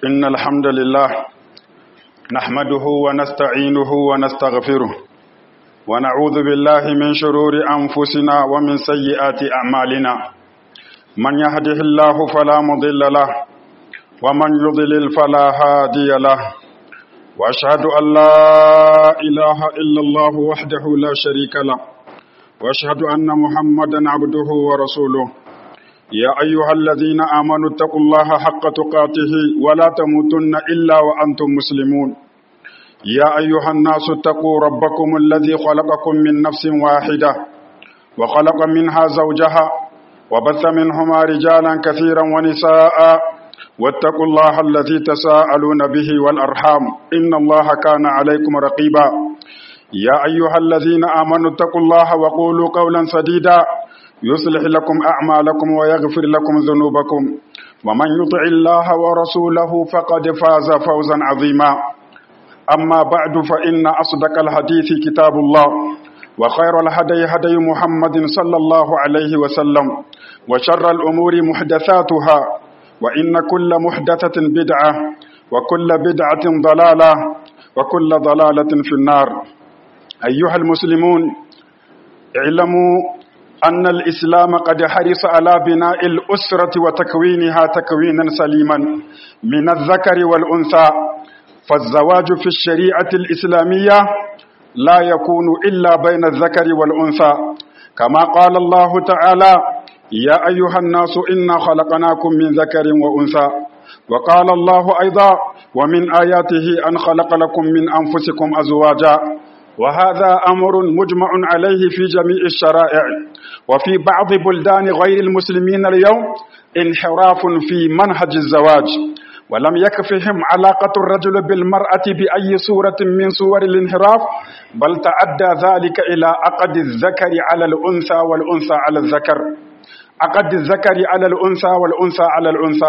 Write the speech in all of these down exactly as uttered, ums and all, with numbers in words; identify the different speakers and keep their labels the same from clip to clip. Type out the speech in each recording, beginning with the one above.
Speaker 1: إن الحمد لله نحمده ونستعينه ونستغفره ونعوذ بالله من شرور أنفسنا ومن سيئات أعمالنا. من يهده الله فلا مضل له ومن يضلل فلا هادي له، وأشهد أن لا إله إلا الله وحده لا شريك له، وأشهد أن محمدا عبده ورسوله. يا أيها الذين آمنوا اتقوا الله حق تقاته ولا تموتن إلا وأنتم مسلمون. يا أيها الناس اتقوا ربكم الذي خلقكم من نفس واحدة وخلق منها زوجها وبث منهما رجالا كثيرا ونساء، واتقوا الله الذي تساءلون به والأرحام إن الله كان عليكم رقيبا. يا أيها الذين آمنوا اتقوا الله وقولوا قولا سديدا يصلح لكم أعمالكم ويغفر لكم ذنوبكم، ومن يطع الله ورسوله فقد فاز فوزا عظيما. أما بعد، فإن أصدق الحديث كتاب الله، وخير الهدي هدي محمد صلى الله عليه وسلم، وشر الأمور محدثاتها، وإن كل محدثة بدعة، وكل بدعة ضلالة، وكل ضلالة في النار. أيها المسلمون، اعلموا أن الإسلام قد حرص على بناء الأسرة وتكوينها تكوينا سليما من الذكر والأنثى، فالزواج في الشريعة الإسلامية لا يكون إلا بين الذكر والأنثى، كما قال الله تعالى: يا أيها الناس إنا خلقناكم من ذكر وأنثى. وقال الله أيضا: ومن آياته أن خلق لكم من أنفسكم أزواجا. وهذا أمر مجمع عليه في جميع الشرائع. وفي بعض بلدان غير المسلمين اليوم انحراف في منهج الزواج، ولم يكفهم علاقة الرجل بالمرأة بأي صورة من صور الانحراف، بل تعدى ذلك إلى عقد الذكر على الأنثى والأنثى على الذكر، عقد الذكر على الأنثى والأنثى على الأنثى.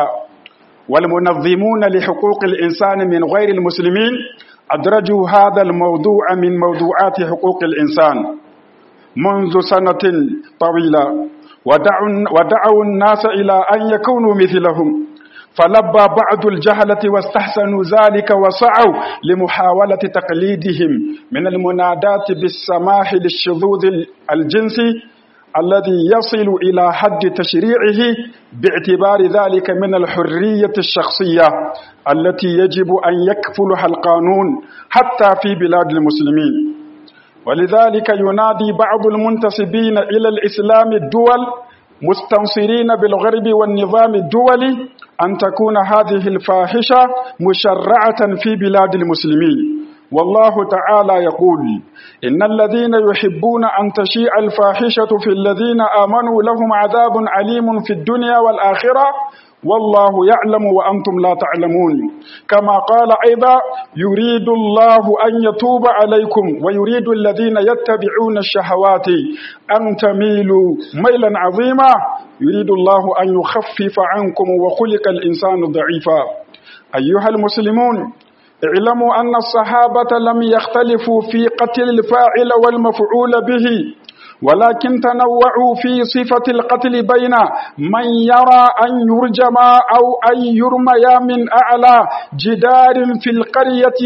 Speaker 1: والمنظمون لحقوق الإنسان من غير المسلمين أدرجوا هذا الموضوع من موضوعات حقوق الإنسان منذ سنة طويلة، ودعوا, ودعوا الناس إلى أن يكونوا مثلهم، فلبى بعض الجهلة واستحسنوا ذلك وسعوا لمحاولة تقليدهم من المنادات بالسماح للشذوذ الجنسي الذي يصل إلى حد تشريعه، باعتبار ذلك من الحرية الشخصية التي يجب أن يكفلها القانون حتى في بلاد المسلمين. ولذلك ينادي بعض المنتسبين إلى الإسلام الدول مستنصرين بالغرب والنظام الدولي أن تكون هذه الفاحشة مشرعة في بلاد المسلمين. والله تعالى يقول: إن الذين يحبون أن تشيع الفاحشة في الذين آمنوا لهم عذاب عليم في الدنيا والآخرة والله يعلم وأنتم لا تعلمون. كما قال أيضا: يريد الله أن يتوب عليكم ويريد الذين يتبعون الشهوات أن تميلوا ميلا عظيما، يريد الله أن يخفف عنكم وخلق الإنسان ضعيفا. أيها المسلمون، اعلموا أن الصحابة لم يختلفوا في قتل الفاعل والمفعول به، ولكن تنوعوا في صفة القتل بين من يرى أن يرجم أو أن يرمي من أعلى جدار في القرية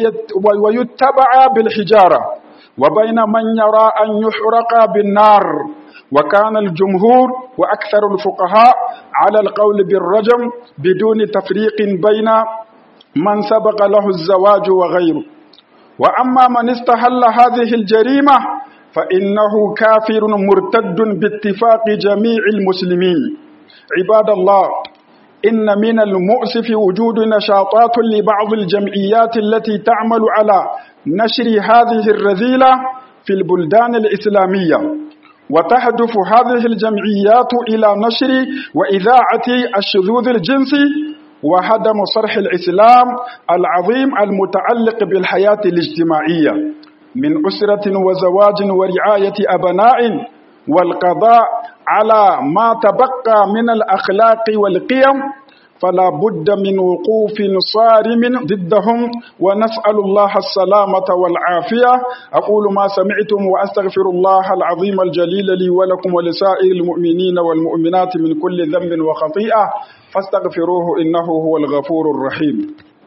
Speaker 1: ويتبع بالحجارة، وبين من يرى أن يحرق بالنار. وكان الجمهور وأكثر الفقهاء على القول بالرجم بدون تفريق بين من سبق له الزواج وغيره. وأما من استحل هذه الجريمة فإنه كافر مرتد باتفاق جميع المسلمين. عباد الله، إن من المؤسف وجود نشاطات لبعض الجمعيات التي تعمل على نشر هذه الرذيلة في البلدان الإسلامية، وتهدف هذه الجمعيات إلى نشر وإذاعة الشذوذ الجنسي وهدم صرح الإسلام العظيم المتعلق بالحياة الاجتماعية من أسرة وزواج ورعاية أبناء، والقضاء على ما تبقى من الأخلاق والقيم. فلا بد من وقوف صارم ضدهم، ونسأل الله السلامة والعافية. أقول ما سمعتم وأستغفر الله العظيم الجليل لي ولكم ولسائر المؤمنين والمؤمنات من كل ذنب وخطيئة، فاستغفروه إنه هو الغفور الرحيم.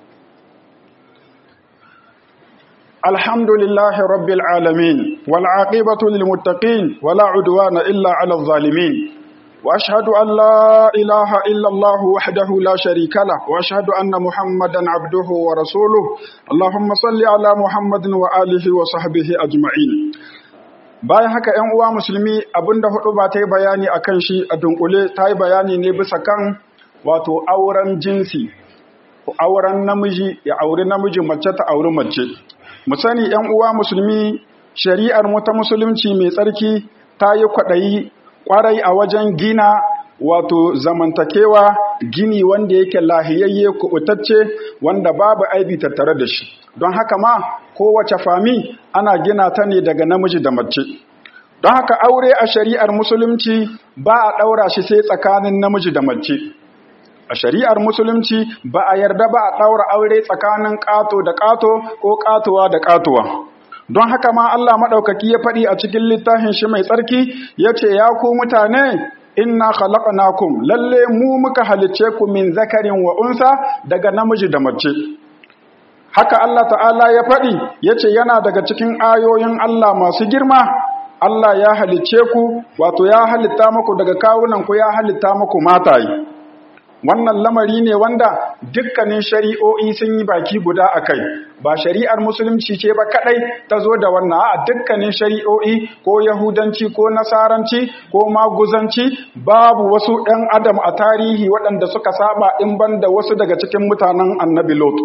Speaker 1: الحمد لله رب العالمين والعاقبة للمتقين ولا عدوان إلا على الظالمين، وأشهد أن لا إله إلا الله وحده لا شريك له، وأشهد أن محمدا عبده ورسوله. اللهم صل على محمد وآله وصحبه أجمعين. bayan haka ‘yan uwa musulmi, abinda hudu ba ta yi bayani a kan shi a dunkule ta yi bayani ne bisa kan wato auren jinsi, auren namiji ya auri namiji, mace ta auri mace. Mu sani ‘yan uwa musulmi, shari'ar mu ta musulunci mai tsarki ta yi kwaɗayi ƙwarai a wajen gina wato zamantakewa, gini wanda yake lahiyayye kuɓutacce wanda babu aibi tattare da shi. Don haka ma kowace fami ana gina ta ne daga namiji da mace. Don haka aure a shari'ar musulunci ba a ɗaura shi sai tsakanin namiji da mace. A shari'ar musulunci ba a yarda ba a ɗaura aure tsakanin ƙato da ƙato ko ƙatowa da ƙatowa. Don haka ma Allah maɗaukaki ya faɗi a cikin littafin shi mai tsarki ya ce, ya ku mutane, inna khalaqnakum, lalle mu muka halicce ku min zakarin wa unsa, daga namiji da mace. Haka Allah ta'ala ya faɗi ya ce yana daga cikin ayoyin Allah masu girma, Allah ya halicce ku, wato ya halitta muku daga kawunan ku, ya halitta muku mataye. Wannan lamari ne wanda dukkanin shari'o'i sun yi baki guda a kai, ba shari'ar musulunci ce ba kadai ta zo da wannan, a dukkanin shari'o'i ko yahudanci ko nasaranci ko maguzanci babu wasu ɗan adam a tarihi waɗanda suka saba in ban da wasu daga cikin mutanen annabi Lot.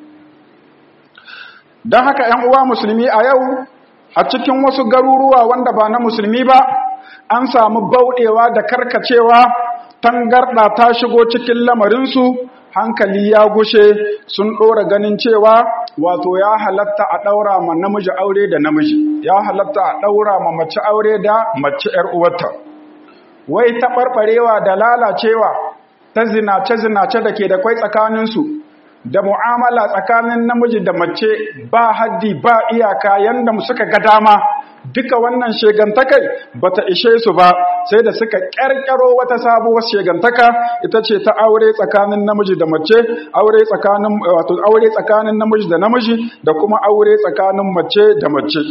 Speaker 1: Don haka ‘yan uwa musulmi, a yau a cikin wasu garuruwa wanda ba na musulmi ba, an samu bauɗewa da karkacewa, tangarɗa ta shigo cikin lamarinsu, hankali ya gushe, sun ɗora ganin cewa wato ya halatta a ɗaura ma namiji aure da namiji, ya halatta a ɗaura ma mace aure da mace ‘yar uwarta. Wai taɓarɓarewa da lalacewa ta zinace-zinace da ke da kwai tsakaninsu, da mu'amala tsakanin namiji da mace ba haddi ba iyaka yanda suka ga dama, duka wannan shegantakai bata ishe su ba, sai da suka ƙarƙaro wata sabuwar shegantaka, ita ce ta aure tsakanin namiji da mace, aure tsakanin wato aure tsakanin namiji da namiji da kuma aure tsakanin mace da mace.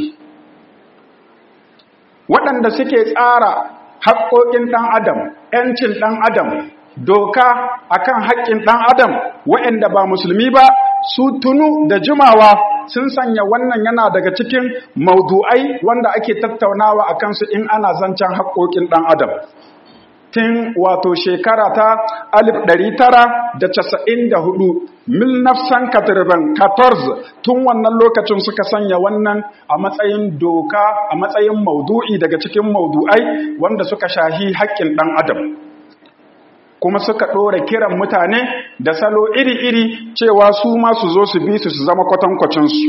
Speaker 1: Waɗanda suke tsara haƙƙoƙin ɗan adam, ‘yancin ɗan adam, doka akan haƙƙin ɗan adam waɗanda ba musulmi ba, su tunu da jimawa sun sanya wannan yana daga cikin maudu'ai wanda ake tattaunawa a kansu in ana zancen haƙƙoƙin ɗan adam. Tun wato shekara ta alif ɗari tara da casa'in da hudu, mil nafsan katirban katorz, tun wannan lokacin suka sanya wannan a matsayin doka, a matsayin maudu'i daga cikin maudu'ai wanda suka shahi haƙƙin ɗan adam. Kuma suka ɗora kiran mutane da salo iri-iri cewa su ma su zo su bi su su zama kwatankwacinsu.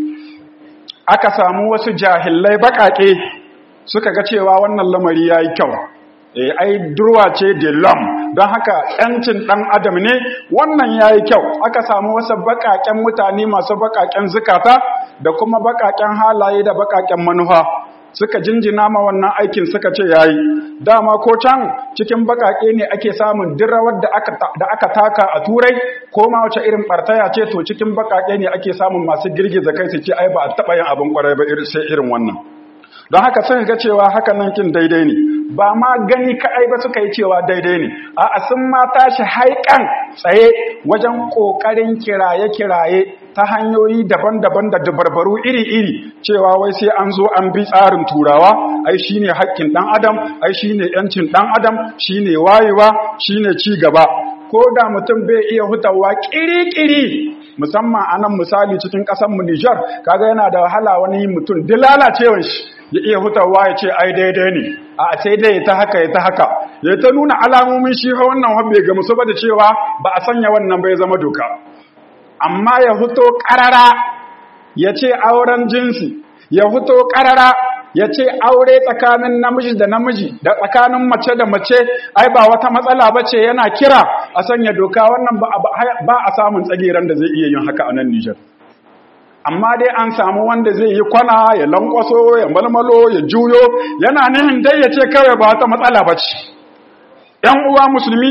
Speaker 1: Aka samu wasu jahillai baƙaƙe suka ga cewa wannan lamari ya yi kyau. E, ai durwa ce de lam, don haka ‘yancin ɗan adam ne, wannan ya yi kyau. Aka samu wasu baƙaƙen mutane masu baƙaƙen zukata da kuma baƙaƙen halaye da baƙaƙen manufa. Suka jinjina ma wannan aikin suka ce yayi. Dama ko can cikin bakake ne ake samun dirawar da aka da aka taka a turai, ko ma wace irin bartaya ce, to cikin bakake ne ake samun masu girgiza kai su ce ai ba a taba yin abin kwarai ba irin sai irin wannan. Don haka sun ga cewa hakan nan kin daidai ne, ba ma gani kaɗai ba suka yi cewa daidai ne, a'a sun ma tashi haikan tsaye wajen ƙoƙarin kiraye-kiraye ta hanyoyi daban-daban da dabarbaru iri-iri cewa wai sai an zo an bi tsarin turawa, ai shine haƙƙin ɗan adam, ai shine ‘yancin ɗan adam, shine wayewa, shine ci gaba. Ko da mutum bai iya hutawa ƙiri-ƙiri, musamman a nan misali cikin ƙasarmu Nijar, kaga yana da wahala wani mutum duk lalacewan shi ya iya hutawa ya ce ai daidai ne, a sai dai ta haka ya ta haka, ya ta nuna alamomin shi wannan wabbe ga musu ba da cewa ba a sanya wannan bai zama doka. Amma ya huto ƙarara ya ce auren jinsi, ya huto ƙarara ya ce aure tsakanin namiji da namiji da tsakanin mace da mace ai ba wata matsala ba ce, yana kira a sanya doka, wannan ba a samun tsagiran da zai iya yin haka a nan Nijar. Amma dai an samu wanda zai yi kwana ya lankwaso ya malmalo ya juyo, yana nihin dai ya ce kawai ba wata matsala ba ce. ‘Yan uwa musulmi,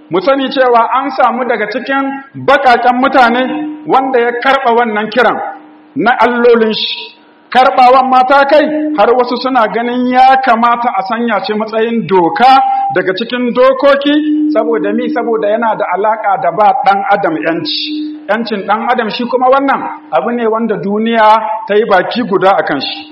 Speaker 1: mu sani cewa an samu daga cikin bakaken mutane wanda ya karɓa wannan kiran na allolin shi, karɓawan mata kai har wasu suna ganin ya kamata a sanya shi matsayin doka daga cikin dokoki, saboda mi saboda yana da alaka da ba ɗan adam yanci yancin ɗan adam. shi kuma wannan abu ne wanda duniya ta yi baki guda a kan shi,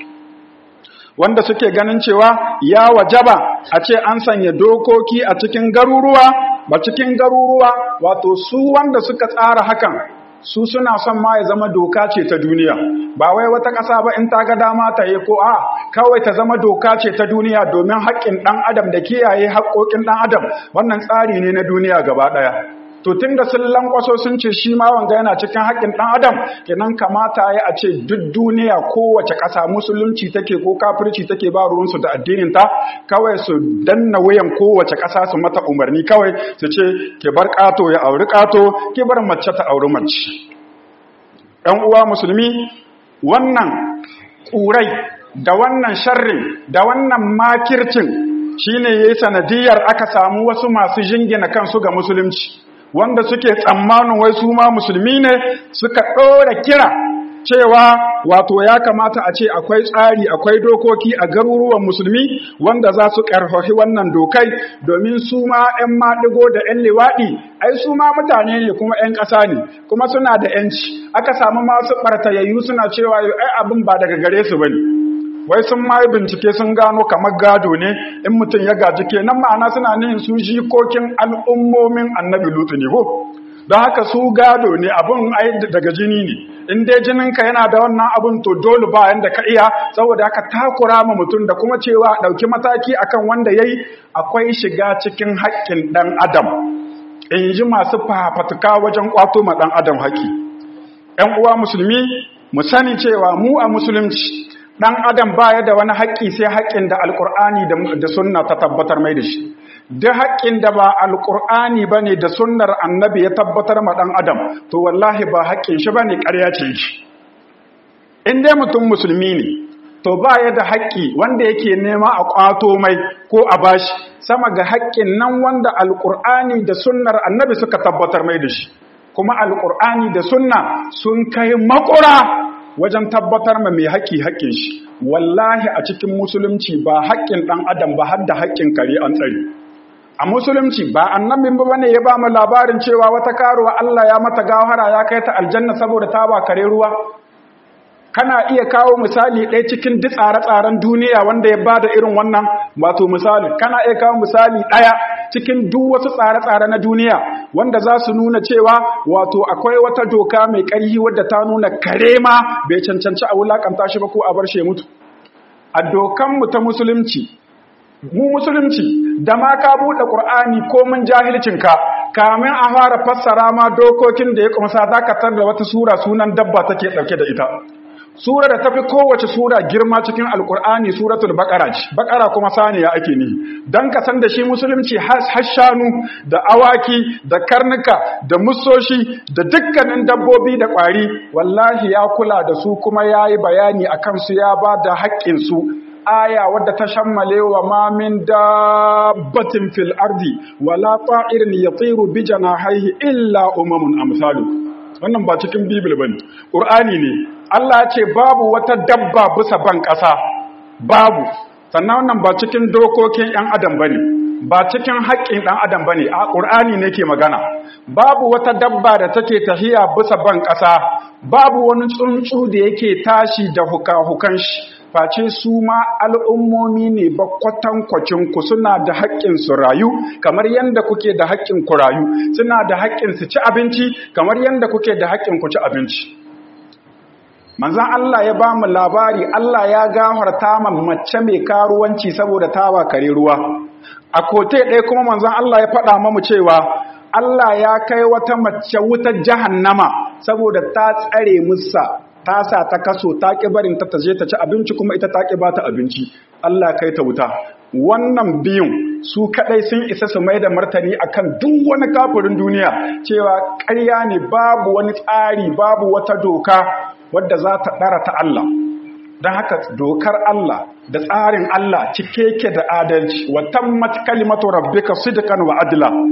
Speaker 1: wanda suke ganin cewa ya wajaba a ce an sanya dokoki a cikin garuruwa ba cikin garuruwa wato su wanda suka tsara hakan su suna son ma ya zama doka ce ta duniya, ba wai wata ƙasa ba in ta ga dama ta yi ko a kawai ta zama doka ce ta duniya domin haƙƙin ɗan adam da kiyaye haƙƙoƙin ɗan adam. Wannan tsari ne na duniya gaba ɗaya. To tun da sun lankwaso sun ce shi ma wanga yana cikin haƙƙin ɗan adam, kenan kamata ya a ce duk duniya kowace ƙasa musulunci take ko kafirci take ba ruwansu da addinin ta, kawai su danna wayan kowace ƙasa su mata umarni kawai su ce ke bar ƙato ya auri ƙato, ke bar mace ta auri mace. ɗan uwa musulmi, wannan ƙurai da wannan sharrin da wannan makircin shine yayi sanadiyar aka samu wasu masu jingina kansu ga musulunci, wanda suke tsammanin wai su ma musulmi ne, suka ɗora kira cewa wato ya kamata a ce akwai tsari akwai dokoki a garuruwan musulmi wanda za su ƙarfafi wannan dokai, domin su ma 'yan maɗigo da 'yan liwaɗi ai su ma mutane ne kuma 'yan ƙasa ne kuma suna da 'yanci. Aka samu masu ɓartayayyu suna cewa ai abin ba daga gare su bane, wai sun ma yi bincike sun gano kamar gado ne in mutum ya gaji, kenan ma'ana suna nihin su jikokin al'ummomin annabi Lutu ne ko, don haka su gado ne, abin ai daga jini ne, in dai jininka yana da wannan abin to dole ba yanda ka iya, saboda haka takura ma mutum da kuma cewa ɗauki mataki akan wanda ya yi akwai shiga cikin haƙƙin ɗan adam, in ji masu fafatuka wajen ƙwato ma ɗan adam haƙƙi. ‘Yan uwa musulmi, mu sani cewa mu a musulunci ɗan adam baya da wani haƙƙi sai haƙƙin da alƙur'ani da sunna ta tabbatar mai da shi. Duk haƙƙin da ba alƙur'ani ba ne da sunnar annabi ya tabbatar ma ɗan adam, to wallahi ba haƙƙin shi ba ne, ƙarya ce shi. In dai mutum musulmi ne, to ba ya da haƙƙi wanda yake nema a ƙwato mai ko a bashi sama ga haƙƙin nan wanda alƙur'ani da sunnar annabi suka tabbatar mai da shi. Kuma alƙur'ani da sunna sun kai makura wajen tabbatar ma mai haƙƙi haƙƙin shi. Wallahi a cikin musulunci ba haƙƙin ɗan adam ba har da haƙƙin kare an tsare. A musulunci ba annabin ba ne ya ba mu labarin cewa wata karuwa Allah ya mata gawara ya kai ta aljanna saboda ta ba kare ruwa. Kana iya kawo misali ɗaya cikin duk tsare-tsaren duniya wanda ya bada irin wannan wato misali, kana iya kawo misali ɗaya cikin duk wasu tsare-tsare na duniya wanda za su nuna cewa wato akwai wata doka mai ƙarfi wadda ta nuna kare ma bai cancanci a wulakanta shi ba ko a bar shi mutu. A dokanmu ta musulunci, mu musulunci da ma ka buɗe ƙur'ani ko mun jahilcinka kamin a fara fassara ma dokokin da ya kumsa dakatar da wata sura sunan dabba take ɗauke da ita. Sura da tafi kowace sura girma cikin alkur'ani suratul baqara ce, baqara kuma saniya ake ni, dan ka san da shi musulunci har shanu da awaki da karnuka da musoshi da dukkanin dabbobi da ƙwari wallahi ya kula da su kuma yayi bayani akan su, ya ba da haƙƙin su. Aya wadda ta shammale wa ma min dabbatin fil ardi wala ta'irin yatiru bi janahihi illa umamun amsalu. Wannan ba cikin bibil bane, qur'ani ne. Allah ce babu wata dabba bisa ban ƙasa, babu. Sannan wannan ba cikin dokokin ‘yan adam ba ne, ba cikin haƙƙin ɗan adam ba ne, a ƙur'ani ne ke magana. Babu wata dabba da take tahiya bisa ban ƙasa, babu wani tsuntsu da yake tashi da huka-hukan shi, face su ma al'ummomi ne ba kwatankwacin ku suna da haƙƙin su rayu, kamar yadda kuke da haƙƙin ku rayu, suna da haƙƙin su ci abinci, kamar yadda kuke da haƙƙin ku ci abinci. Manzan Allah ya ba mu labari, Allah ya gafarta ma mace mai karuwanci saboda ta ba kare ruwa. A kote ɗaya kuma manzan Allah ya faɗa mamu cewa Allah ya kai wata mace wutar jahannama saboda ta tsare musa, ta sa ta kaso, ta ƙi barin ta taje ta ci abinci kuma ita ta ƙi ba ta abinci. Allah kai ta wuta. Wannan biyun su kaɗai sun isa su mai da martani akan duk wani kafirin duniya cewa ƙarya ne, babu wani tsari, babu wata doka wadda za ta ɗara ta Allah. Don haka dokar Allah da tsarin Allah cike yake da adalci, wa tammat kalimatu rabbika sidqan wa adla.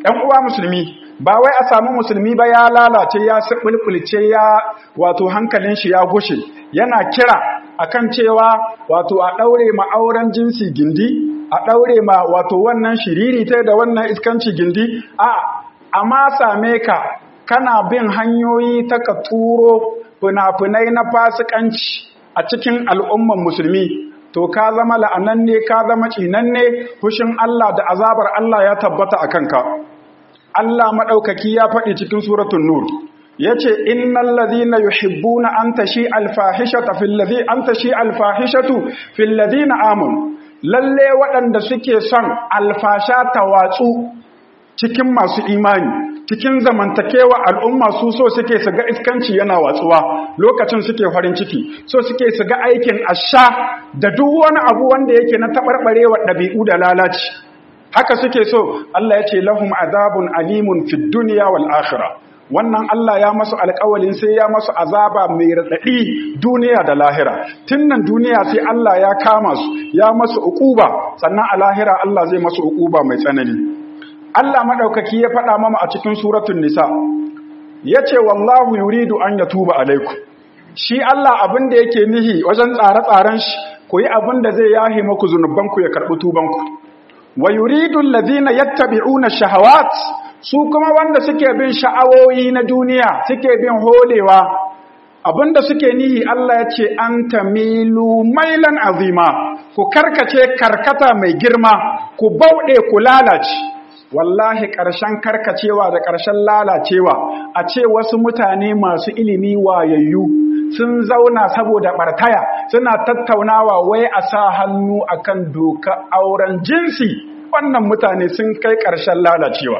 Speaker 1: ɗan uwa musulmi ba wai a samu musulmi ba ya lalace ya sabulbulce ya wato hankalin shi ya gushe yana kira akan cewa wato a daure ma auren jinsi gindi a daure ma wato wannan shiriri ta da wannan iskanci gindi a amma same ka kana bin hanyoyi ta ka turo funafunai na fasikanci a cikin al'umman musulmi to ka zama la'ananne ka zama cinanne fushin Allah da azabar Allah ya tabbata a kanka. Allah maɗaukaki ya faɗi cikin suratun Nur yace innal ladhina yuhibbuna an tashi al-fahishata fil ladhi an tashi al-fahishatu fil ladhina amanu lalle waɗanda suke son alfasha ta watsu cikin masu imani cikin zamantakewa al'umma su so suke su ga iskanci yana watsuwa lokacin suke farin ciki so suke su ga aikin asha da duk wani abu wanda yake na tabarbarewa ɗabi'u da lalaci haka suke so Allah ya ce lahum azabun alimun fid dunya wal akhirah wannan Allah ya masu alƙawalin sai ya masu azaba mai radadi duniya da lahira tunnan duniya sai Allah ya kama su ya masu uquba sannan a lahira Allah zai masu uquba mai tsanani Allah madaukaki ya faɗa mama a cikin suratul nisa yace wallahu yuridu an yatuba alaikum shi Allah abin da yake nihi wajen tsare-tsaren shi ku yi abin da zai yahe maku zunubanku ya karɓi tubanku wa yuridu alladhina yattabi'una shahawat su kuma wanda suke bin sha'awoyi na duniya suke bin holewa abinda suke nihi Allah ya ce an tamilu mailan azima ku karkace karkata mai girma ku bauɗe ku lalace wallahi ƙarshen karkacewa da ƙarshen lalacewa a ce wasu mutane masu ilimi wayayyu sun zauna saboda bartaya suna tattaunawa wai a sa hannu akan doka auren jinsi wannan mutane sun kai ƙarshen lalacewa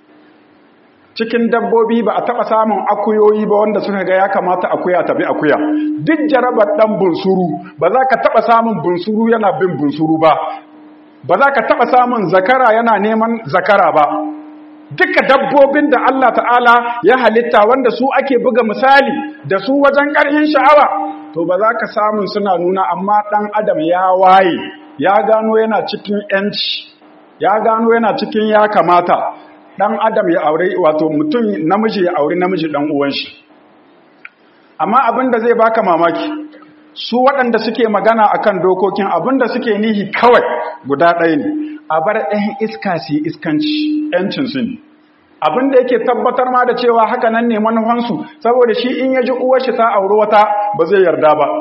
Speaker 1: cikin dabbobi ba a taɓa samun akuyoyi ba wanda suka ga ya kamata akuya tafi akuya duk jarabar ɗan bunsuru ba za ka taɓa samun bunsuru yana bin bunsuru ba ba za ka taɓa samun zakara yana neman zakara ba duka dabbobin da Allah ta'ala ya halitta wanda su ake buga misali da su wajen ƙarfin sha'awa to ba za ka samun suna nuna amma ɗan adam ya waye ya gano yana cikin ‘yanci ya gano yana cikin ya kamata ɗan adam ya aure wato mutum namiji ya aure namiji ɗan uwan shi amma abin da zai baka mamaki su waɗanda suke magana akan dokokin abin da suke nihi kawai guda ɗaya ne a bar ɗayan iska su yi iskanci ‘yancin su ne abin da yake tabbatar ma da cewa haka nan ne manufansu saboda shi in ya ji uwar shi ta auri wata ba zai yarda ba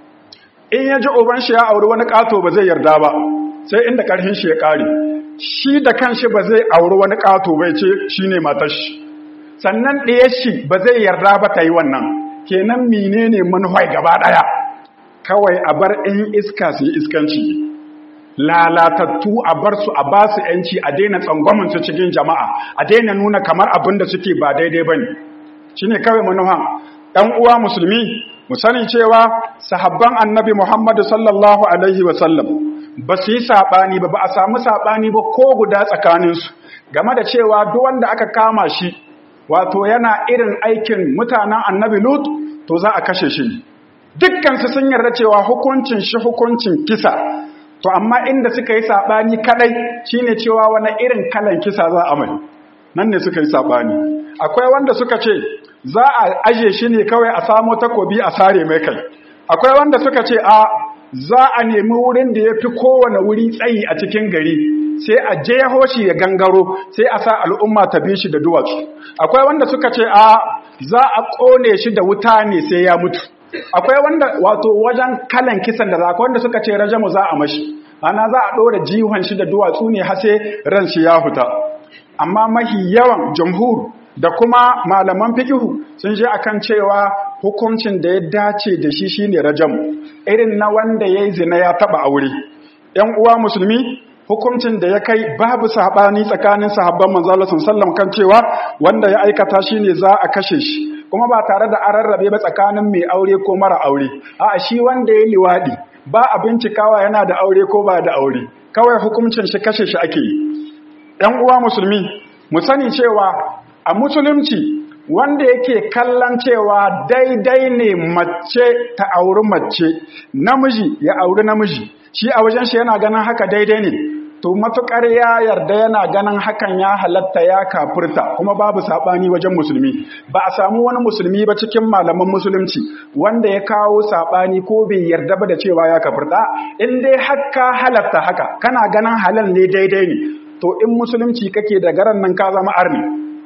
Speaker 1: in ya ji uban shi ya auri wani ƙato ba zai yarda ba sai inda ƙarfin shi ya ƙare shi da kanshi ba zai auri wani ƙato bai ce shi ne matar shi sannan ɗaya shi ba zai yarda ba ta yi wannan kenan mine ne manufai gaba ɗaya kawai a bar ɗan iska su yi iskanci lalatattu a bar su a ba su ‘yanci a daina tsangwaminsu cikin jama'a a daina nuna kamar abin da suke ba daidai ba ne shi ne kawai manufa ‘yan uwa musulmi mu sani cewa sahabban annabi muhammadu sallallahu alaihi wasallam ba su yi saɓani ba ba a samu saɓani ba ko guda tsakaninsu game da cewa duk wanda aka kama shi wato yana irin aikin mutanen annabi lut to za a kashe shi dukkansu sun yarda cewa hukuncin shi hukuncin kisa to amma inda suka yi saɓani kadai shine cewa wani irin kalan kisa za a mai nan ne suka yi saɓani akwai wanda suka ce za a aje shi ne kawai a samo takobi a sare mai kai akwai wanda suka ce a za a nemi wurin da ya fi kowane wuri tsayi a cikin gari sai a jeho shi ya gangaro sai a sa al'umma ta bi shi da duwatsu akwai wanda suka ce a za a ƙone shi da wuta ne sai ya mutu akwai wanda wato wajen kalan kisan da za wanda suka ce rajamu za a mashi ana za a ɗora jihon shi da duwatsu ne har sai ran shi ya fita amma mahi yawan jamhur da kuma malaman fikihu sun je akan cewa hukuncin da ya dace da shi shine rajamu irin na wanda yayi zina ya taba aure ƴan uwa musulmi hukuncin da ya kai babu sabani tsakanin sahabban manzo Allah sallallahu alaihi wasallam kan cewa wanda ya aikata shine za a kashe shi kuma ba tare da an rarrabe ba tsakanin mai aure ko mara aure a'a shi wanda ya liwadi ba a bincikawa yana da aure ko ba da aure kawai hukuncin shi kashe shi ake yi ɗan uwa musulmi mu sani cewa a musulunci wanda yake kallon cewa daidai ne mace ta auri mace namiji ya auri namiji shi a wajen shi yana ganin haka daidai ne to matukar ya yarda yana ganin hakan ya halatta ya kafirta kuma babu sabani wajen musulmi. Ba a samu wani musulmi ba cikin malaman musulunci wanda ya kawo sabani ko bai yarda ba da cewa ya kafirta. In dai hakka halatta haka kana ganin halal ne daidai ne, to in musulunci kake da garan nan ka zama arni,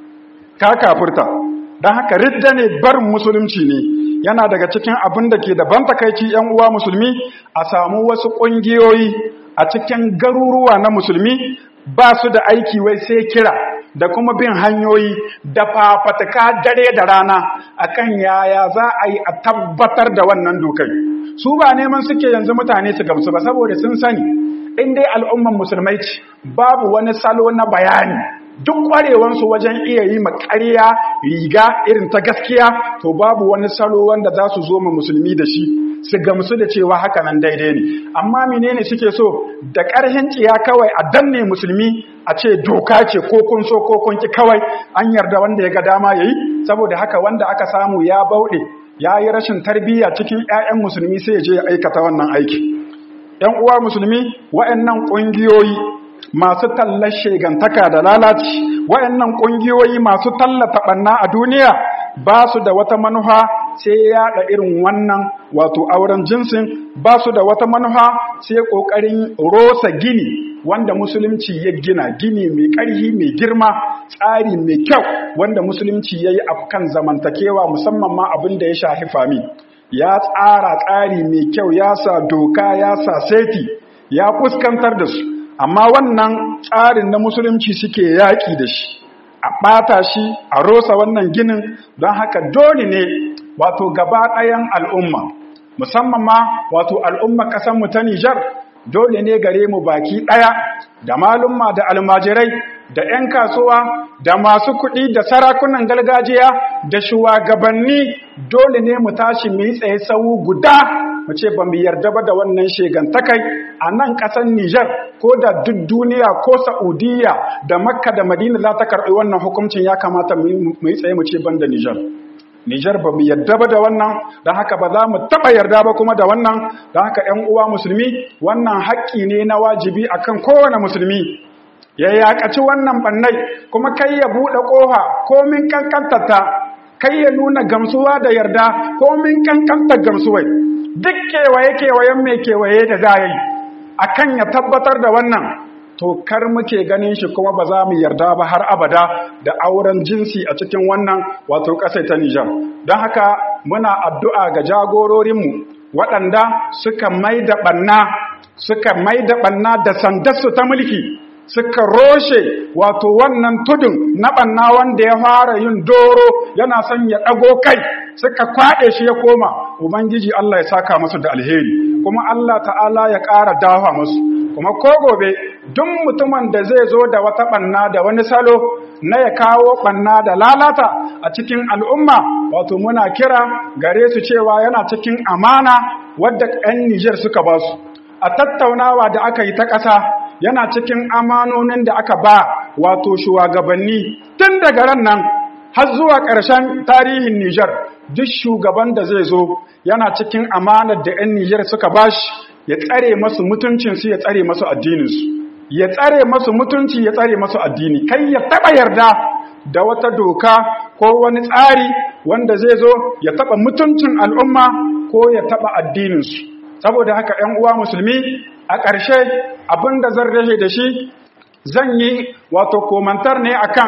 Speaker 1: ka kafirta. Dan haka ridda ne barin musulunci ne. Yana daga cikin abin da ke da ban takaici ‘yan uwa musulmi a samu wasu ƙungiyoyi a cikin garuruwa na musulmi ba su da aiki wai sai kira da kuma bin hanyoyi da fafatuka dare da rana akan yaya za a yi a tabbatar da wannan dokai. Su ba neman suke yanzu mutane su gamsu ba, saboda sun sani in dai al'umman musulmai ce babu wani salo na bayani duk ƙwarewansu wajen iya yi maƙarya riga irin ta gaskiya, to babu wani salo wanda za su zo ma musulmi da shi su gamsu da cewa haka nan daidai ne. Amma menene suke so? Da ƙarhin tsiya kawai a danne musulmi a ce doka ce ko kun so ko kun ki, kawai an yarda wanda ya ga dama yayi. Saboda haka wanda aka samu ya bauɗe ya yi rashin tarbiyya cikin ƴaƴan musulmi sai ya je ya aikata wannan aiki. ƴan uwa musulmi, waɗannan ƙungiyoyi masu tallar shegantaka da lalaci, wayannan ƙungiyoyi masu tallata ɓanna a duniya ba su da wata manufa sai yaɗa irin wannan wato auren jinsin, ba su da wata manufa sai ƙoƙarin rosa gini wanda musulunci ya gina, gini mai ƙarfi mai girma, tsari mai kyau wanda musulunci ya yi a kan zamantakewa, musamman ma abin da ya shafi fami. Ya tsara tsari mai kyau, ya sa doka, ya sa seti, ya fuskantar da su. Amma wannan tsarin na musulunci suke yaƙi da shi, a ɓata shi, a rosa wannan ginin. Don haka dole ne wato gaba ɗayan al'umma, musamman ma wato al'umma ƙasanmu ta Nijar, dole ne gare mu baki ɗaya da malumma da almajirai da ‘yan kasuwa da masu kuɗi da sarakunan gargajiya da shugabanni, dole ne mu tashi mu yi tsaye sau guda mu ce ba mu yarda ba da wannan shegantakai a nan ƙasar Nijar, ko da duk duniya ko Saudiya da Makka da Madina za ta karɓi wannan hukuncin, ya kamata mu yi tsaye mu ce ban da Nijar. Nijar ba mu yarda ba da wannan, don haka ba za mu taɓa yarda ba kuma da wannan. Don haka ‘yan uwa musulmi, wannan haƙƙi ne na wajibi akan kowane musulmi ya yaƙaci wannan ɓannai, kuma kai ya buɗe ƙofa komin ƙanƙantarta, kai ya nuna gamsuwa da yarda komin ƙanƙantar gamsuwai. Duk kewaye-kewayen mai kewaye da za yi a kan ya tabbatar da wannan, to kar muke ganin shi kuma ba za mu yarda ba har abada da auren jinsi a cikin wannan wato ƙasar ta Nijar. Don haka muna addu'a ga jagororinmu waɗanda suka mai da ɓanna, suka mai da ɓanna da sandarsu ta mulki, suka roshe wato wannan tudun na ɓanna wanda ya fara yin doro yana son ya ɗago kai, suka kwaɗe shi ya koma. Ubangiji Allah ya saka musu da alheri, kuma Allah ta'ala ya ƙara dafa musu. Kuma ko gobe duk mutumin da zai zo da wata ɓanna da wani salo na ya kawo ɓanna da lalata a cikin al'umma, wato muna kira gare su cewa yana cikin amana wadda ‘yan Nijar suka ba su. A tattaunawa da aka yi ta ƙasa, yana cikin amanonin da aka ba wato shugabanni tun daga ran nan har zuwa ƙarshen tarihin Nijar. Duk shugaban da zai zo yana cikin amanar da ‘yan Nijar suka ba shi, ya tsare masu mutuncinsu, ya tsare masu addininsu, ya tsare masu mutunci, ya tsare masu addini. Kai ya taɓa yarda da wata doka ko wani tsari wanda zai zo ya taɓa mutuncin al'umma ko ya taɓa addininsu. Saboda haka ‘yan uwa musulmi, a ƙarshe abin da zan rage da shi, zan yi wato komantar ne akan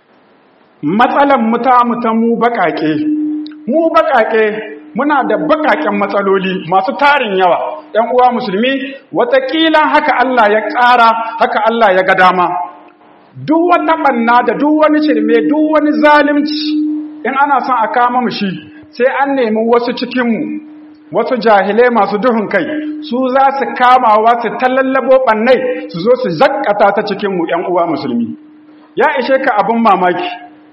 Speaker 1: matsalan mutamutan mu baƙaƙe. Mu baƙaƙe muna da baƙaƙen matsaloli masu tarin yawa. ‘Yan uwa musulmi, watakila haka Allah ya ƙara, haka Allah ya ga dama. Duk wata ɓanna da duk wani shirme, duk wani zalunci, in ana son a kama mu shi, sai an nemi wasu cikinmu, wasu jahilai masu duhun kai, su za su kamawa su tallallabo ɓannai su zo su zakkata ta cikinmu. ‘Yan uwa musulmi, ya ishe ka abin mamaki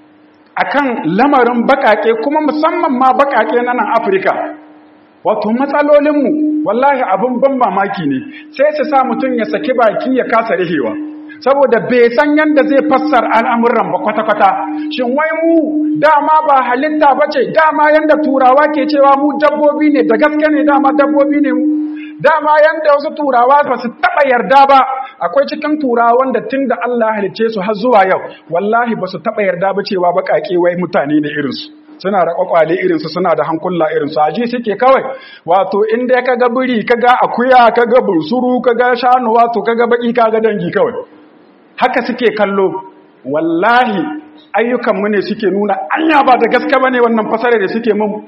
Speaker 1: akan lamarin baƙaƙe, kuma musamman ma baƙaƙe na nan Afirka. Wato matsalolinmu wallahi abin ban mamaki ne, sai su sa mutum ya saki baki ya kasa rihewa, saboda bai san yadda zai fassar al'amuran ba kwata-kwata. Shin wai mu dama ba halitta ba ce, dama yadda turawa ke cewa mu dabbobi ne, da gaske ne dama dabbobi ne mu? Dama yadda wasu turawa ba su taɓa yarda ba akwai cikin turawa wanda tunda Allah halice su har zuwa yau wallahi ba su taba yarda ba cewa bakake wai mutane ne irin su suna da kwakwale irin su suna da hankula irin su aji suke kawai wato inda kaga biri kaga akuya kaga bursuru kaga shanu wato kaga baki kaga dangi kawai haka suke kallo wallahi ayyukan mu ne suke nuna anya ba da gaske bane wannan fasare da suke mun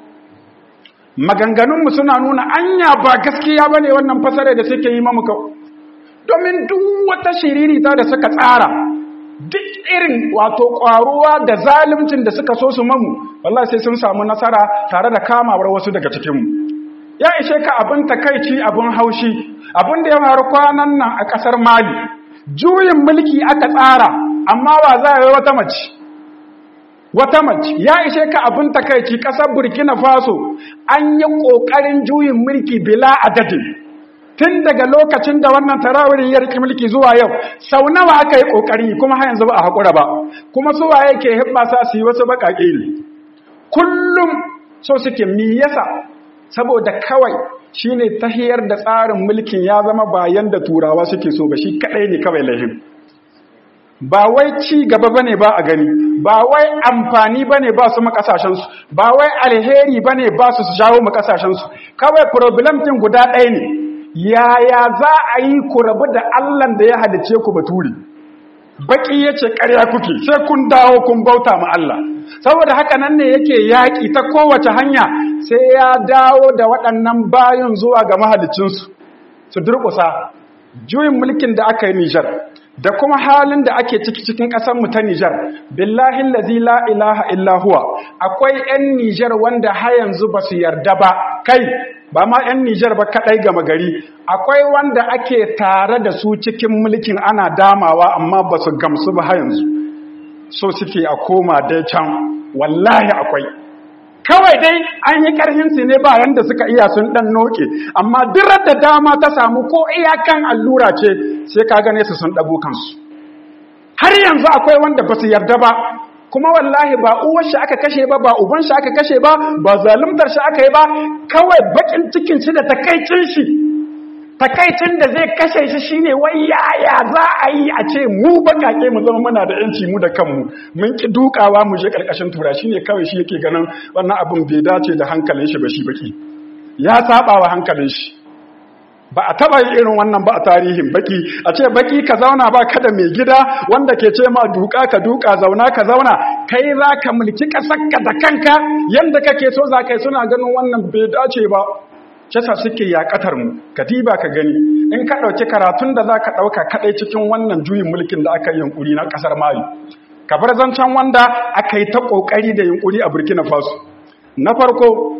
Speaker 1: maganganun mu suna nuna anya ba gaskiya bane wannan fasare da suke yi mamu kawai domin duk wata shiririta da suka tsara duk irin wato ƙwaruwa da zalimcin da suka so su mamu wallahi sai sun samu nasara tare da kamawar wasu daga cikinmu ya ishe ka abin takaici abin haushi abin da ya faru kwanan nan a ƙasar Mali juyin mulki aka tsara amma wa za a yi wata mace wata mace ya ishe ka abin takaici ƙasar Burkina Faso an yi ƙoƙarin juyin mulki bila adadin tun daga lokacin da wannan tarawirin ya riki mulki zuwa yau sau nawa aka yi kokari kuma har yanzu ba a hakura ba kuma su waye ke hibbasa su yi wasu bakake ne kullum so suke mi yasa saboda kawai shine tahiyar da tsarin mulkin ya zama bayan da turawa suke so ba shi kadai ne kawai lahim ba wai ci gaba bane ba a gani ba wai amfani bane ba su makasashen su ba wai alheri bane ba su su jawo makasashen su kawai problem din guda ɗaya ne yaya za a yi ku rabu da Allahn da ya halice ku baturi baki yace ƙarya kuke sai kun dawo kun bauta ma Allah saboda haka nan ne yake yaki ta kowace hanya sai ya dawo da waɗannan bayin zuwa ga mahaliccinsu su durƙusa juyin mulkin da aka yi Nijar da kuma halin da ake ciki cikin ƙasar mu ta Nijar billahi allazi la ilaha illa huwa akwai ƴan Nijar wanda har yanzu ba su yarda ba kai ba ma 'yan Nijar ba kaɗai gama gari akwai wanda ake tare da su cikin mulkin ana damawa amma ba su gamsu ba yanzu so suke a koma dai can wallahi akwai kawai dai an yi ƙarhinsu ne ba yanda suka iya sun ɗan noke amma dirar da dama ta samu ko iyakan allura ce sai ka gane su sun ɗago kansu har yanzu akwai wanda ba su yarda ba kuma wallahi ba uwar shi aka kashe ba ba uban shi aka kashe ba ba zaluntar shi aka yi ba kawai bakin cikin shi da takaicin shi takaicin da zai kashe shi shine wai yaya za a yi a ce mu bakake mu zama muna da yanci mu da kanmu mun ki dukawa mu je karkashin tura shine kawai shi yake ganin wannan abin bai dace da hankalin shi ba shi baki ya saba wa hankalin shi ba a taba yin irin wannan ba a tarihin baki a ce baki ka zauna ba ka da mai gida wanda ke ce ma duka ka duka zauna ka zauna kai za ka mulki kasarka da kanka yanda kake so za ka yi suna ganin wannan bai dace ba shasa suke yakatar mu ka diba ka gani in ka ɗauki karatun da za ka ɗauka kaɗai cikin wannan juyin mulkin da aka yi yunkuri na ƙasar Mali ka bar zancen wanda aka yi ta ƙoƙari da yunkuri a Burkina Faso na farko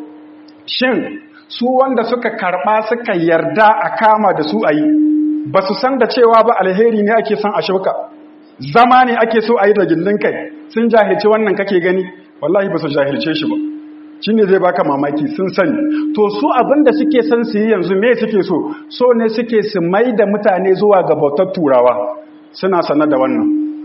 Speaker 1: shin su wanda suka karɓa suka yarda a kama da su a yi ba su san da cewa ba alheri ne ake son a shuka zama ne ake so a yi da gindin kai sun jahilci wannan kake gani wallahi ba su jahilce shi ba shi ne zai baka mamaki sun sani to su abin da suke son su yi yanzu me suke so so ne suke su mai da mutane zuwa ga bautar turawa suna sanar da wannan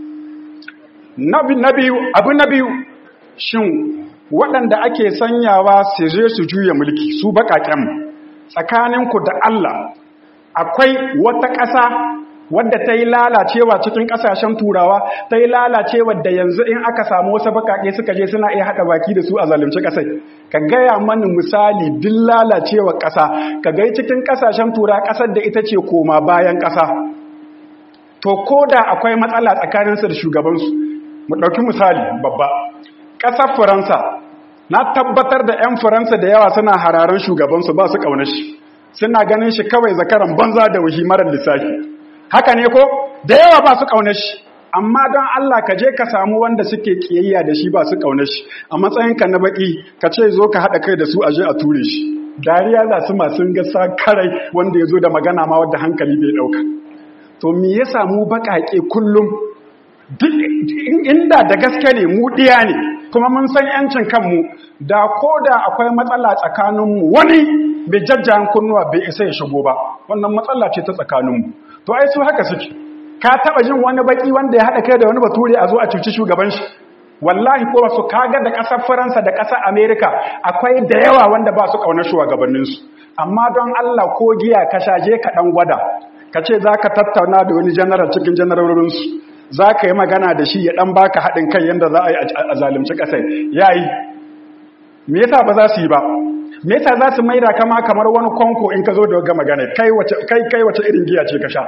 Speaker 1: na biyu abu na biyu shin waɗanda ake sanyawa su je su juya mulki su baƙaƙen tsakaninku da Allah akwai wata ƙasa wadda ta yi lalacewa cikin ƙasashen turawa ta yi lalacewa da yanzu in aka samu wasu baƙaƙe suka je suna iya haɗa baki da su a zalunci ƙasai ka gaya mani misali duk lalacewa ƙasa ka gai cikin ƙasashen turawa ƙasar da ita ce koma bayan ƙasa to ko da akwai matsala tsakaninsu da shugabansu mu ɗauki misali babba ƙasar Faransa na tabbatar da 'yan Faransa da yawa suna hararen shugabansu ba su ƙaunar shi suna ganin shi kawai zakaran banza da wuhi marar lissafi haka ne ko da yawa ba su ƙaunar shi amma don Allah ka je ka samu wanda suke kiyayya da shi ba su ƙaunar shi a matsayinka na baki ka ce zo ka haɗa kai da su aje a ture shi dariya za su masu gasa karai wanda ya zo da magana ma wadda hankali bai ɗauka to me ya samu baƙaƙe kullum inda da gaske ne mu ɗiya ne kuma mun san yancin kanmu da ko da akwai matsala tsakaninmu wani bai jajjayen kunnuwa bai isa ya shigo ba wannan matsala ce ta tsakaninmu to ai su haka suke ka taba jin wani baki wanda ya haɗa kai da wani bature a zo a cuci shugaban shi wallahi ko su kaga da ƙasar Faransa da ƙasar Amerika akwai da yawa wanda ba su ƙaunar shugabanninsu amma don Allah ko giya ka shaje ka ɗan gwada ka ce za ka tattauna da wani janaral cikin janararinsu za ka yi magana da shi ya ɗan baka haɗin kai yadda za a yi a zalimci ƙasai ya yi me yasa ba za su yi ba me yasa za su maida kama kamar wani konko in ka zo da ga magana kai wace irin giya ce ka sha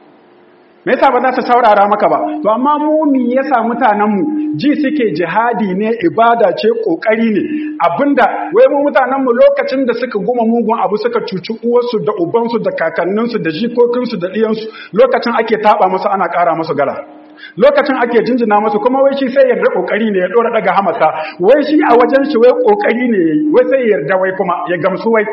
Speaker 1: me yasa ba za su saurara maka ba to amma mu me yasa mutanen mu ji suke jihadi ne ibada ce kokari ne abinda wai mu mutanen mu lokacin da suka goma mugun abu suka cuci uwarsu da ubansu da kakanninsu da jikokinsu da diyansu lokacin ake taba musu ana ƙara musu gala lokacin ake jinjina musu kuma wai shi sai yarda kokari ne ya dora daga hamasa wai shi a wajen shi wai kokari ne wai sai yarda wai kuma ya gamsu wai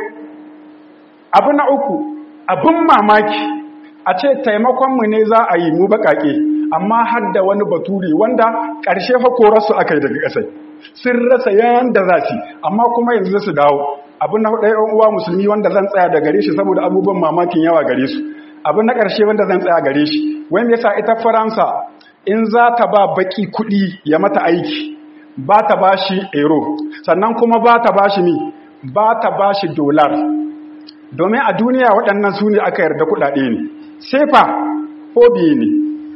Speaker 1: abu na uku abun mamaki a ce taimakonmu ne za a yi mu baƙaƙe amma har da wani baturi wanda ƙarshe hakorarsu aka yi daga ƙasai sun rasa yanda za su amma kuma yanzu su dawo abin na hudu yan uwa musulmi wanda zan tsaya da gare shi saboda abubuwan mamakin yawa gare su abin na ƙarshe wanda zan tsaya gare shi wani yasa ita faransa in za ta ba baƙi kuɗi ya mata aiki ba ta ba shi euro sannan kuma ba ta ba shi mi ba ta ba shi dolar domin a duniya waɗannan su ne aka yarda kuɗaɗe ne sefa ko biye ne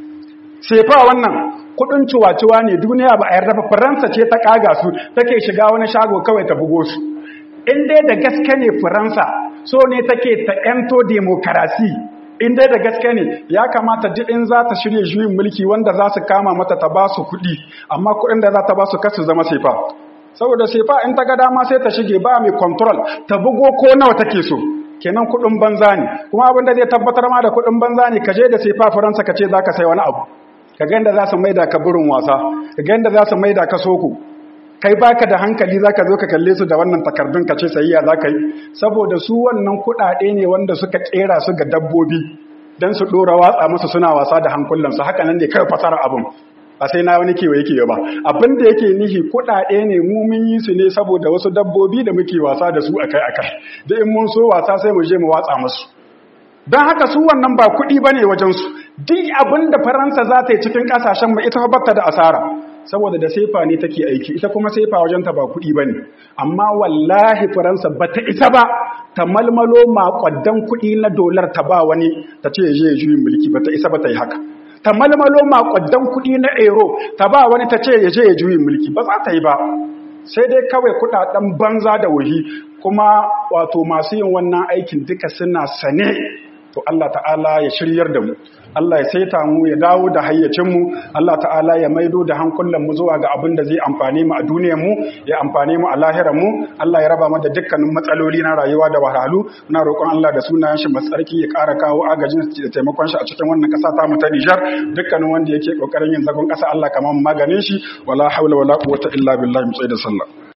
Speaker 1: sefa wannan kudin ciwaciwa ne duniya ba a yarda ba faransa ce ta kaga su take shiga wani shago kawai ta bugo su in dai da gaske ne faransa so ne take ta ento demokarasi in dai da gaske ne ya kamata duk in za ta shirye juyin mulki wanda za su kama mata ta ba su kuɗi amma kuɗin da za ta ba su kasu zama sefa saboda sefa in ta ga dama sai ta shige ba mai control ta bugo ko nawa take so kenan kudin banza ne kuma abin da zai tabbatar ma da kudin banza ne kaje da sai fa faransa kace zaka sai wani abu kaga inda za su maida ka burin wasa kaga inda za su maida ka soko kai baka da hankali zaka zo ka kalle su da wannan takardun kace sayayya zaka yi saboda su wannan kudade ne wanda suka kera su ga dabbobi dan su dora watsa musu suna wasa da hankulan su haka nan ne kai fasara abun ba sai na wani kewaye ke ba abin da yake nihi kuɗaɗe ne mu mun yi su ne saboda wasu dabbobi da muke wasa da su akai akai da in mun so wasa sai mu je mu watsa musu don haka su wannan ba kuɗi bane wajen su duk abin da faransa za ta yi cikin ƙasashen mu ita ba ta da asara saboda da sefa ne take aiki ita kuma sefa wajen ta ba kuɗi bane amma wallahi faransa ba ta isa ba ta malmalo maƙwaddan kuɗi na dolar ta ba wani ta ce ya je ya juyin mulki ba ta isa ba ta yi haka ta malmalo makwaddan kuɗi na euro ta ba wani ta ce ya je ya juyin mulki ba za ta yi ba sai dai kawai kuɗaɗen banza da wuhi kuma wato masu yin wannan aikin duka suna sane to Allah ta'ala ya shiryar da mu Allah ya saita mu ya dawo da hayyacin mu Allah ta'ala ya maido da hankulan mu zuwa ga abin da zai amfane mu a duniyar mu ya amfane mu a lahirar mu Allah ya raba mu da dukkanin matsaloli na rayuwa da wahalhalu muna roƙon Allah da sunayen shi matsarki ya ƙara kawo agajin da taimakon shi a cikin wannan ƙasa ta mu ta Nijar dukkanin wanda yake kokarin yin zagon ƙasa Allah kamar maganin shi wala haula wala quwwata illa billahi mu da sallah